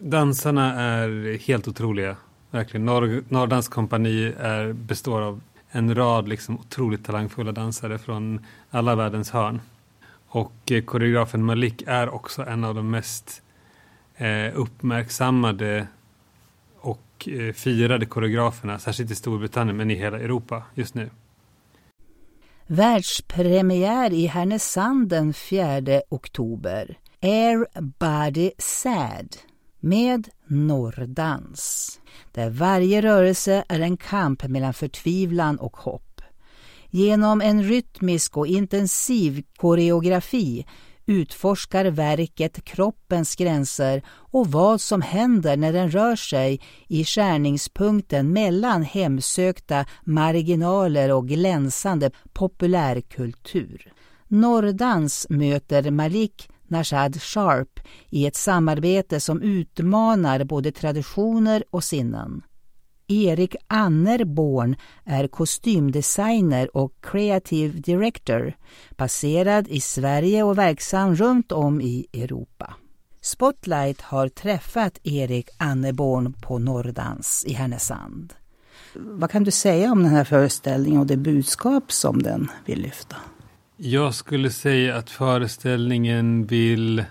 Dansarna är helt otroliga. Verkligen. Norrdanskompani består av en rad liksom otroligt talangfulla dansare från alla världens hörn. Och koreografen Malik är också en av de mest uppmärksammade och firade koreograferna, särskilt i Storbritannien men i hela Europa just nu. Världspremiär i Härnösand den 4 oktober. Air Body Sad med norrdans. Där varje rörelse är en kamp mellan förtvivlan och hopp. Genom en rytmisk och intensiv koreografi utforskar verket kroppens gränser och vad som händer när den rör sig i skärningspunkten mellan hemsökta marginaler och glänsande populärkultur. Norrdans möter Malik Nashad Sharp i ett samarbete som utmanar både traditioner och sinnen. Erik Annerborn är kostymdesigner och creative director, baserad i Sverige och verksam runt om i Europa. Spotlight har träffat Erik Annerborn på Norrdans i Härnösand. Vad kan du säga om den här föreställningen och det budskap som den vill lyfta? Jag skulle säga att föreställningen vill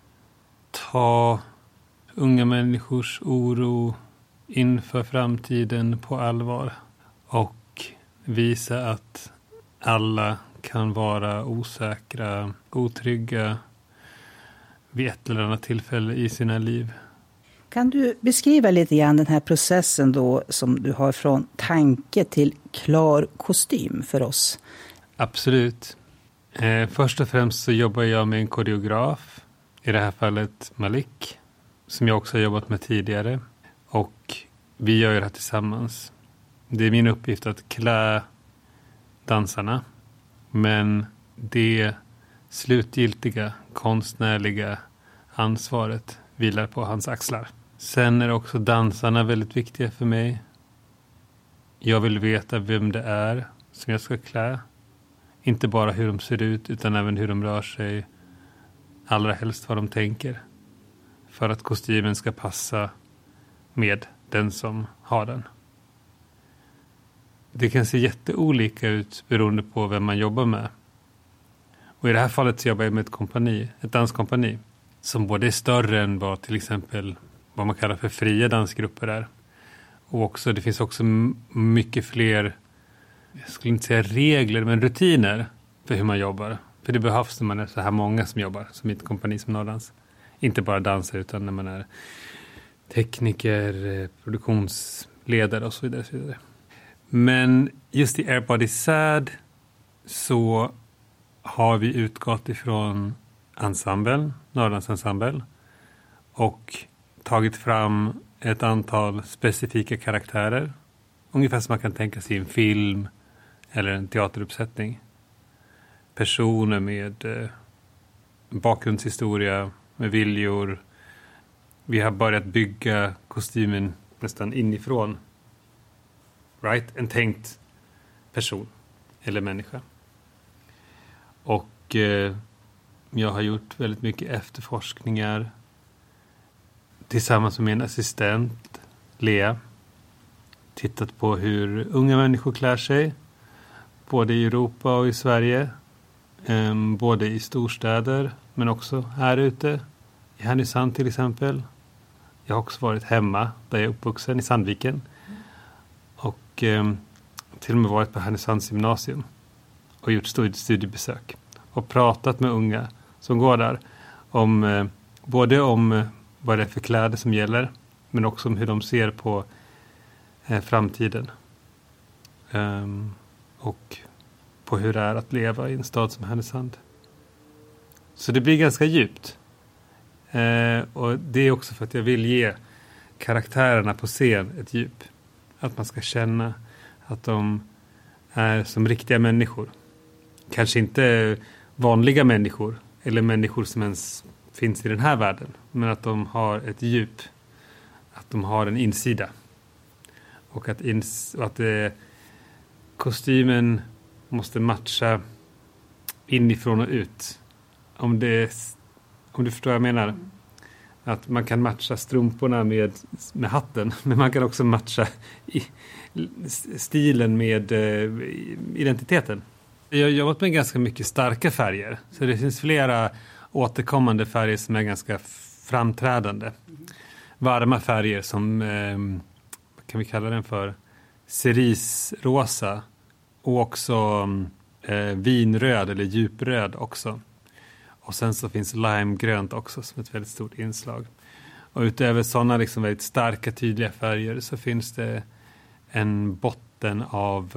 ta unga människors oro inför framtiden på allvar och visa att alla kan vara osäkra, otrygga vid ett eller annat tillfälle i sina liv. Kan du beskriva lite grann den här processen då som du har från tanke till klar kostym för oss? Absolut. Först och främst så jobbar jag med en koreograf, i det här fallet Malik, som jag också har jobbat med tidigare. Och vi gör det här tillsammans. Det är min uppgift att klä dansarna. Men det slutgiltiga, konstnärliga ansvaret vilar på hans axlar. Sen är också dansarna väldigt viktiga för mig. Jag vill veta vem det är som jag ska klä. Inte bara hur de ser ut utan även hur de rör sig. Allra helst vad de tänker. För att kostymen ska passa med den som har den. Det kan se jätteolika ut beroende på vem man jobbar med. Och i det här fallet så jobbar jag med ett danskompani som både är större än vad till exempel vad man kallar för fria dansgrupper är. Och också, det finns också mycket fler, jag skulle inte säga regler, men rutiner för hur man jobbar. För det behövs när man är så här många som jobbar, som i ett kompani som Norrdans. Inte bara dansare utan när man är tekniker, produktionsledare och så vidare. Så vidare. Men just i Air Body Sad så har vi utgått ifrån ensemblen, Norrdans ensemble, och tagit fram ett antal specifika karaktärer. Ungefär som man kan tänka sig i en film eller en teateruppsättning. Personer med bakgrundshistoria, med viljor. Vi har börjat bygga kostymen nästan inifrån. Right? En tänkt person eller människa. Och jag har gjort väldigt mycket efterforskningar tillsammans med min assistent Lea. Tittat på hur unga människor klär sig. Både i Europa och i Sverige. Både i storstäder men också här ute. I Härnösand till exempel. Jag har också varit hemma där jag är uppvuxen i Sandviken. Och till och med varit på Härnösands gymnasium. Och gjort studiebesök. Och pratat med unga som går där. Både om vad det är för kläder som gäller. Men också om hur de ser på framtiden. Och på hur det är att leva i en stad som Härnösand. Så det blir ganska djupt. Och det är också för att jag vill ge karaktärerna på scen ett djup. Att man ska känna att de är som riktiga människor. Kanske inte vanliga människor. Eller människor som ens finns i den här världen. Men att de har ett djup. Att de har en insida. Och att kostymen måste matcha inifrån och ut. Om du förstår vad jag menar. Att man kan matcha strumporna med hatten, men man kan också matcha stilen med identiteten. Jag har jobbat med ganska mycket starka färger, så det finns flera återkommande färger som är ganska framträdande. Varma färger som, vad kan vi kalla den för? Cerisrosa och också vinröd eller djupröd också. Och sen så finns limegrönt också som ett väldigt stort inslag. Och utöver sådana liksom väldigt starka, tydliga färger så finns det en botten av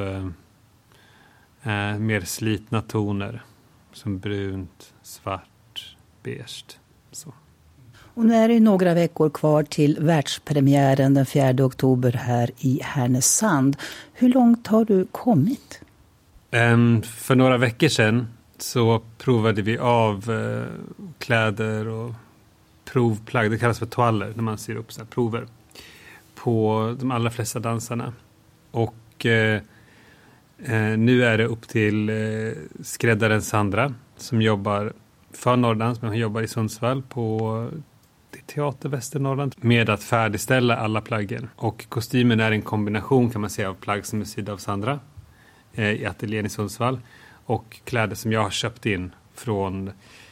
mer slitna toner. Som brunt, svart, beige. Så. Och nu är det några veckor kvar till världspremiären den 4 oktober här i Härnösand. Hur långt har du kommit? För några veckor sedan så provade vi av kläder och provplagg. Det kallas för toaller när man syr upp så här prover på de allra flesta dansarna. Och nu är det upp till skräddaren Sandra som jobbar för Norrdans, men hon jobbar i Sundsvall på Teater Västernorrland med att färdigställa alla plaggen. Och kostymen är en kombination kan man säga av plagg som är sydda av Sandra i ateljén i Sundsvall och kläder som jag har köpt in från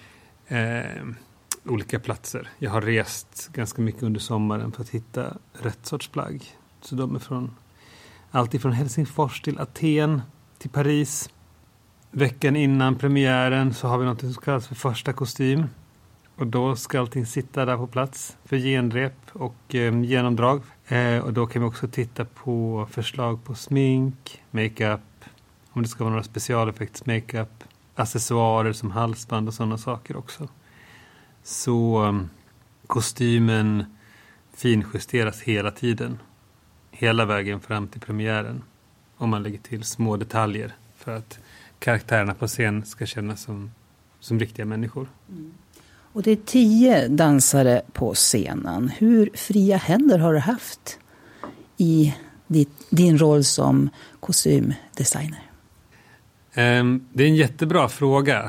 olika platser. Jag har rest ganska mycket under sommaren för att hitta rätt sorts plagg. Så de är från allt ifrån Helsingfors till Aten till Paris. Veckan innan premiären så har vi något som kallas för första kostym. Och då ska allting sitta där på plats för genrep och genomdrag. Och då kan vi också titta på förslag på smink, makeup, om det ska vara några specialeffekts makeup, accessoarer som halsband och sådana saker också. Så kostymen finjusteras hela tiden. Hela vägen fram till premiären. Om man lägger till små detaljer för att karaktärerna på scen ska kännas som riktiga människor. Mm. Och det är 10 dansare på scenen. Hur fria händer har du haft i din roll som kostymdesigner? Det är en jättebra fråga.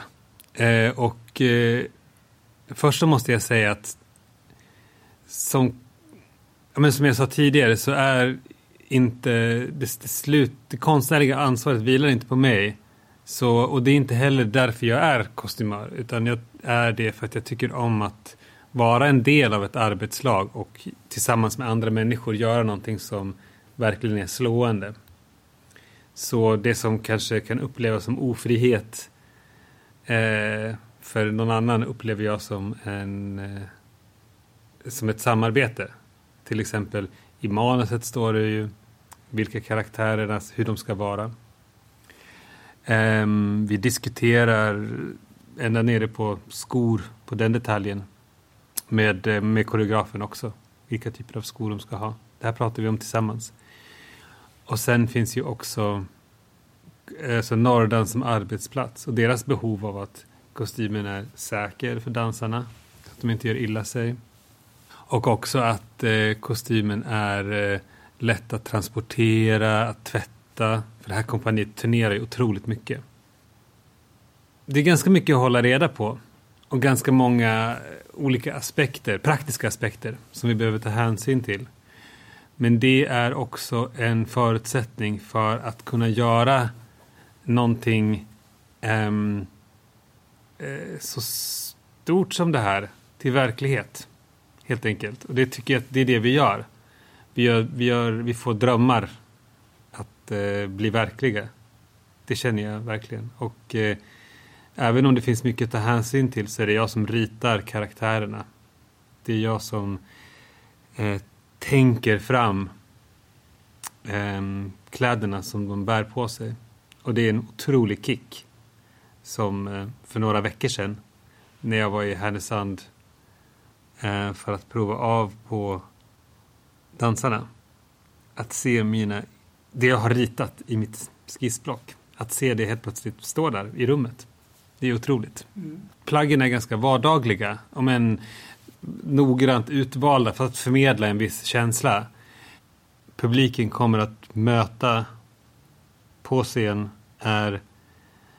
Först så måste jag säga att som jag sa tidigare så är inte det konstnärliga ansvaret vilar inte på mig. Och det är inte heller därför jag är kostymör, utan jag är det för att jag tycker om att vara en del av ett arbetslag och tillsammans med andra människor göra någonting som verkligen är slående. Så det som kanske kan upplevas som ofrihet för någon annan upplever jag som ett samarbete. Till exempel i manuset står det ju vilka karaktärerna, hur de ska vara. Vi diskuterar ända nere på skor, på den detaljen med koreografen också. Vilka typer av skor de ska ha. Det här pratar vi om tillsammans. Och sen finns ju också Norrdans som arbetsplats och deras behov av att kostymen är säker för dansarna. Så att de inte gör illa sig. Och också att kostymen är lätt att transportera, att tvätta. För det här kompaniet turnerar ju otroligt mycket. Det är ganska mycket att hålla reda på. Och ganska många olika aspekter, praktiska aspekter som vi behöver ta hänsyn till. Men det är också en förutsättning för att kunna göra någonting så stort som det här till verklighet. Helt enkelt. Och det tycker jag att det är det vi gör. Vi får drömmar att bli verkliga. Det känner jag verkligen. Och även om det finns mycket att ta hänsyn till så är det jag som ritar karaktärerna. Det är jag som tänker fram kläderna som de bär på sig. Och det är en otrolig kick. Som för några veckor sedan när jag var i Härnösand för att prova av på dansarna. Att se det jag har ritat i mitt skissblock. Att se det helt plötsligt stå där i rummet. Det är otroligt. Mm. Plaggen är ganska vardagliga. Om en noggrant utvalda för att förmedla en viss känsla. Publiken kommer att möta på scen är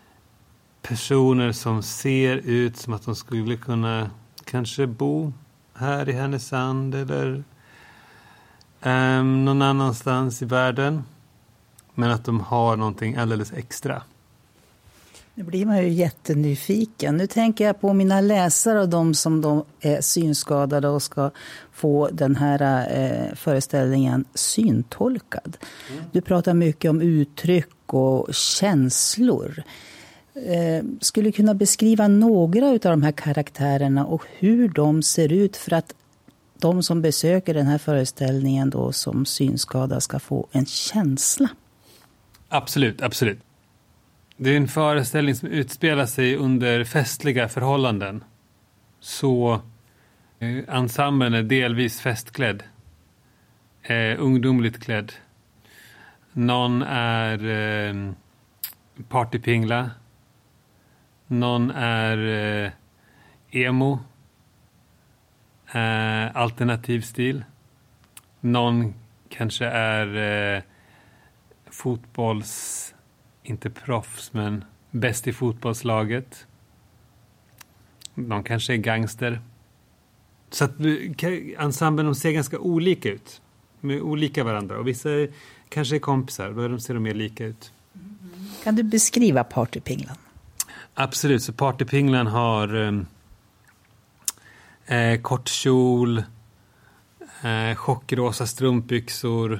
personer som ser ut som att de skulle kunna kanske bo här i Härnösand eller någon annanstans i världen. Men att de har någonting alldeles extra. Nu blir man ju jättenyfiken. Nu tänker jag på mina läsare och de som då är synskadade och ska få den här föreställningen syntolkad. Du pratar mycket om uttryck och känslor. Skulle du kunna beskriva några av de här karaktärerna och hur de ser ut för att de som besöker den här föreställningen då som synskadade ska få en känsla? Absolut, absolut. Det är en föreställning som utspelar sig under festliga förhållanden. Så ensemblen är delvis festklädd. Ungdomligt klädd. Någon är partypingla. Någon är emo. Alternativ stil. Någon kanske är inte proffs, men bäst i fotbollslaget. De kanske är gangster. Så att ensemblen ser ganska olika ut. Med olika varandra. Och vissa kanske är kompisar. Då ser de mer lika ut. Kan du beskriva partypinglan? Absolut. Så partypinglan har kort kjol, chockrosa strumpbyxor,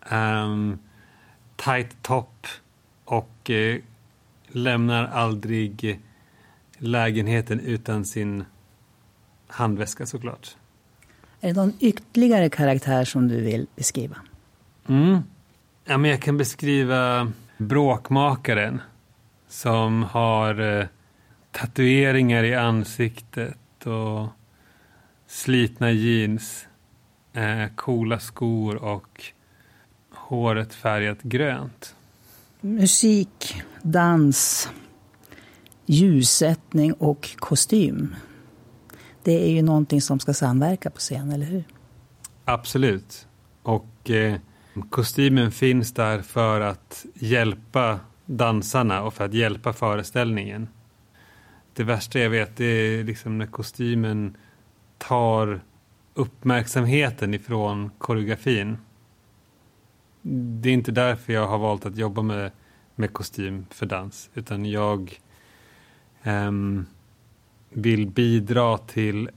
tight top och lämnar aldrig lägenheten utan sin handväska såklart. Är det någon ytterligare karaktär som du vill beskriva? Ja, men jag kan beskriva bråkmakaren som har tatueringar i ansiktet och slitna jeans, coola skor och håret färgat grönt. Musik, dans, ljussättning och kostym. Det är ju någonting som ska samverka på scen, eller hur? Absolut. Och kostymen finns där för att hjälpa dansarna och för att hjälpa föreställningen. Det värsta jag vet är liksom när kostymen tar uppmärksamheten ifrån koreografin. Det är inte därför jag har valt att jobba med kostym för dans. Utan jag vill bidra till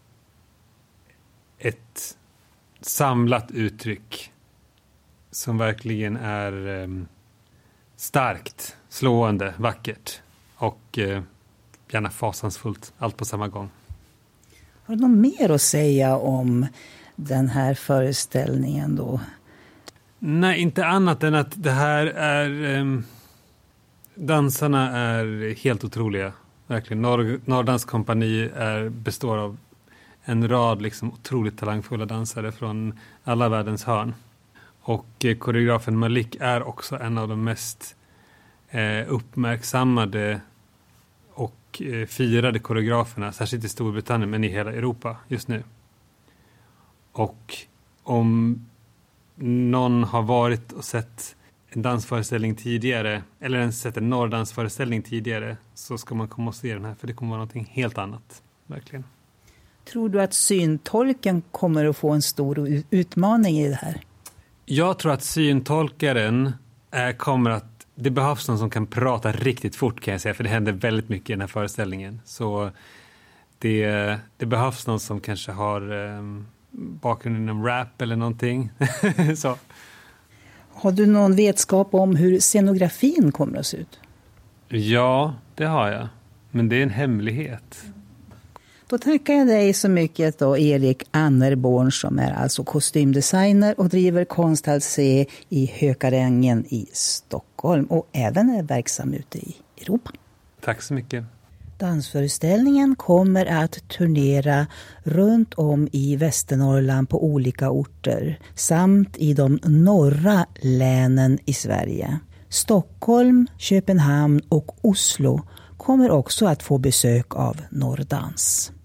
ett samlat uttryck som verkligen är starkt, slående, vackert och gärna fasansfullt, allt på samma gång. Har du något mer att säga om den här föreställningen då? Nej, inte annat än att det här är... dansarna är helt otroliga. Verkligen. Norrdanskompani består av en rad liksom otroligt talangfulla dansare från alla världens hörn. Och koreografen Malik är också en av de mest uppmärksammade och firade koreograferna, särskilt i Storbritannien men i hela Europa just nu. Och om någon har varit och sett en dansföreställning tidigare eller ens sett en norrdansföreställning tidigare så ska man komma och se den här, för det kommer vara någonting helt annat, verkligen. Tror du att syntolken kommer att få en stor utmaning i det här? Jag tror att syntolkaren kommer att... Det behövs någon som kan prata riktigt fort, kan jag säga, för det händer väldigt mycket i den här föreställningen. Så det behövs någon som kanske har bakgrund inom rap eller någonting. Så. Har du någon vetskap om hur scenografin kommer att se ut? Ja, det har jag. Men det är en hemlighet. Då tackar jag dig så mycket då, Erik Annerborn, som är alltså kostymdesigner och driver Konsthall C i Hökarängen i Stockholm och även är verksam ute i Europa. Tack så mycket. Dansföreställningen kommer att turnera runt om i Västernorrland på olika orter samt i de norra länen i Sverige. Stockholm, Köpenhamn och Oslo kommer också att få besök av Norrdans.